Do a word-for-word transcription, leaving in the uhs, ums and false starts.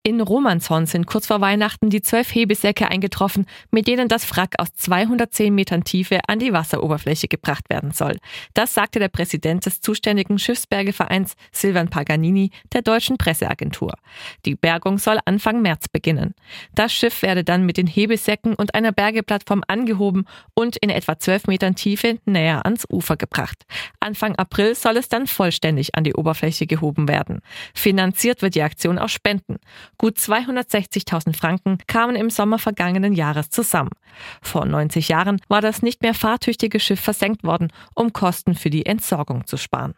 In Romanshorn sind kurz vor Weihnachten die zwölf Hebesäcke eingetroffen, mit denen das Wrack aus zweihundertzehn Metern Tiefe an die Wasseroberfläche gebracht werden soll. Das sagte der Präsident des zuständigen Schiffsbergevereins Silvan Paganini der deutschen Presseagentur. Die Bergung soll Anfang März beginnen. Das Schiff werde dann mit den Hebesäcken und einer Bergeplattform angehoben und in etwa zwölf Metern Tiefe näher ans Ufer gebracht. Anfang April soll es dann vollständig an die Oberfläche gehoben werden. Finanziert wird die Aktion aus Spenden. Gut zweihundertsechzigtausend Franken kamen im Sommer vergangenen Jahres zusammen. Vor neunzig Jahren war das nicht mehr fahrtüchtige Schiff versenkt worden, um Kosten für die Entsorgung zu sparen.